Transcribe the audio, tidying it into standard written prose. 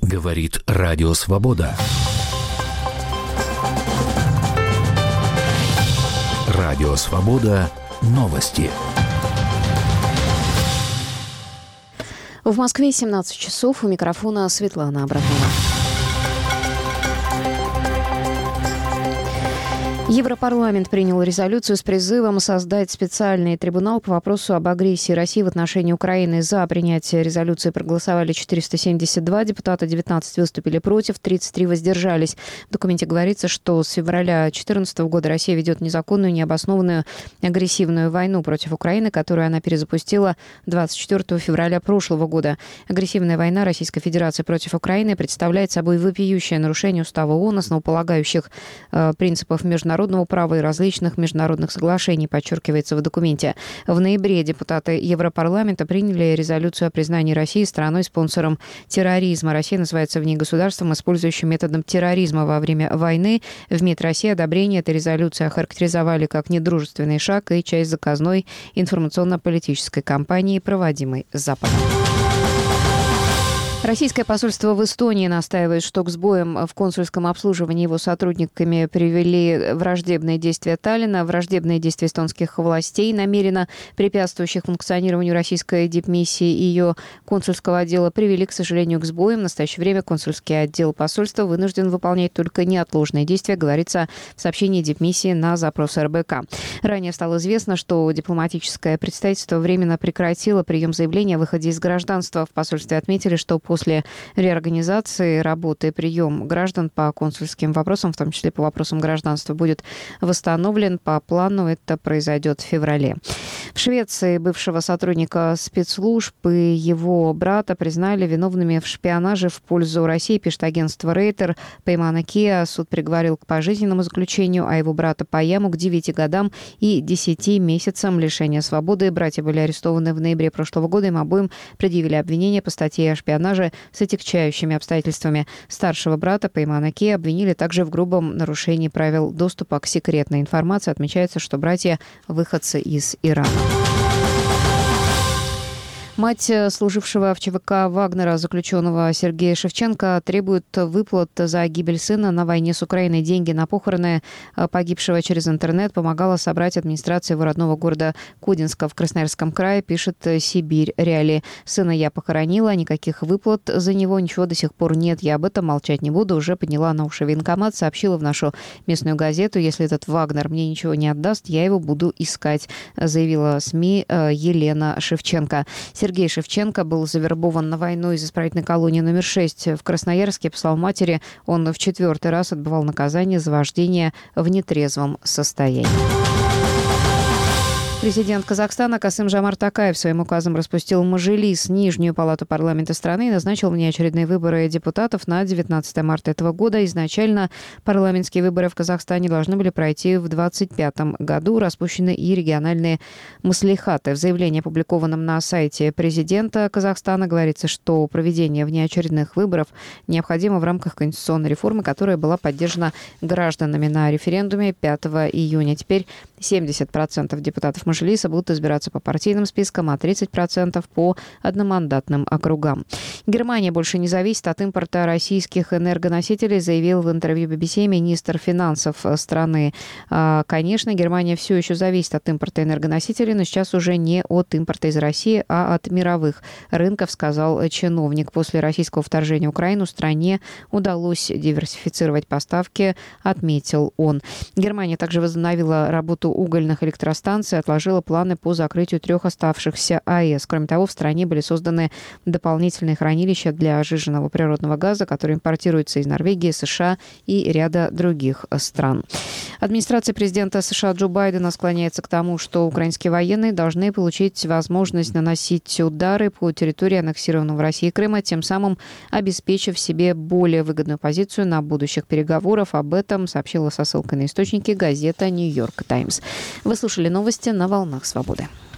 Говорит Радио Свобода. Радио Свобода. Новости. В Москве 17 часов. У микрофона Светлана Абрамова. Европарламент принял резолюцию с призывом создать специальный трибунал по вопросу об агрессии России в отношении Украины. За принятие резолюции проголосовали 472 депутата, 19 выступили против, 33 воздержались. В документе говорится, что с февраля 2014 года Россия ведет незаконную, необоснованную, агрессивную войну против Украины, которую она перезапустила 24 февраля прошлого года. Агрессивная война Российской Федерации против Украины представляет собой вопиющее нарушение Устава ООН, основополагающих принципов международного права и различных международных соглашений, подчеркивается в документе. В ноябре депутаты Европарламента приняли резолюцию о признании России страной-спонсором терроризма. Россия называется в ней государством, использующим методом терроризма во время войны. В МИД России одобрение этой резолюции охарактеризовали как недружественный шаг и часть заказной информационно-политической кампании, проводимой Западом. Российское посольство в Эстонии настаивает, что к сбоям в консульском обслуживании его сотрудниками привели враждебные действия Таллина, враждебные действия эстонских властей, намеренно препятствующих функционированию российской дипмиссии и ее консульского отдела, привели, к сожалению, к сбоям. В настоящее время консульский отдел посольства вынужден выполнять только неотложные действия, говорится в сообщении дипмиссии на запрос РБК. Ранее стало известно, что дипломатическое представительство временно прекратило прием заявления о выходе из гражданства. В посольстве отметили, что после реорганизации работы прием граждан по консульским вопросам, в том числе по вопросам гражданства, будет восстановлен. По плану это произойдет в феврале. В Швеции бывшего сотрудника спецслужб и его брата признали виновными в шпионаже в пользу России, пишет агентство Рейтер. Пеймана Киа суд приговорил к пожизненному заключению, а его брата Паяму к 9 годам и 10 месяцам лишения свободы. Братья были арестованы в ноябре прошлого года. Им обоим предъявили обвинения по статье о шпионаже с отягчающими обстоятельствами. Старшего брата Пеймана Киа обвинили также в грубом нарушении правил доступа к секретной информации. Отмечается, что братья выходцы из Ирана. Мать служившего в ЧВК Вагнера заключенного Сергея Шевченко требует выплат за гибель сына на войне с Украиной. Деньги на похороны погибшего через интернет помогала собрать администрация его родного города Кодинска в Красноярском крае, пишет Сибирь Реалии. Сына я похоронила, никаких выплат за него, ничего до сих пор нет. Я об этом молчать не буду. Уже подняла на уши военкомат, сообщила в нашу местную газету. Если этот Вагнер мне ничего не отдаст, я его буду искать, заявила СМИ Елена Шевченко. Сергей Шевченко был завербован на войну из исправительной колонии номер 6 в Красноярске. По словам матери, он в 4-й раз отбывал наказание за вождение в нетрезвом состоянии. Президент Казахстана Касым-Жомарт Токаев своим указом распустил Мажилис, нижнюю палату парламента страны, и назначил внеочередные выборы депутатов на 19 марта этого года. Изначально парламентские выборы в Казахстане должны были пройти в 2025 году. Распущены и региональные маслихаты. В заявлении, опубликованном на сайте президента Казахстана, говорится, что проведение внеочередных выборов необходимо в рамках конституционной реформы, которая была поддержана гражданами на референдуме 5 июня. Теперь 70% депутатов Мажилиса будут избираться по партийным спискам, а 30% по одномандатным округам. Германия больше не зависит от импорта российских энергоносителей, заявил в интервью BBC министр финансов страны. Конечно, Германия все еще зависит от импорта энергоносителей, но сейчас уже не от импорта из России, а от мировых рынков, сказал чиновник. После российского вторжения в Украину стране удалось диверсифицировать поставки, отметил он. Германия также возобновила работу угольных электростанций, отложила планы по закрытию 3 оставшихся АЭС. Кроме того, в стране были созданы дополнительные хранилища для сжиженного природного газа, который импортируется из Норвегии, США и ряда других стран. Администрация президента США Джо Байдена склоняется к тому, что украинские военные должны получить возможность наносить удары по территории аннексированного Россией Крыма, тем самым обеспечив себе более выгодную позицию на будущих переговорах. Об этом сообщила со ссылкой на источники газета «Нью-Йорк Таймс». Вы слушали новости на «Волнах Свободы».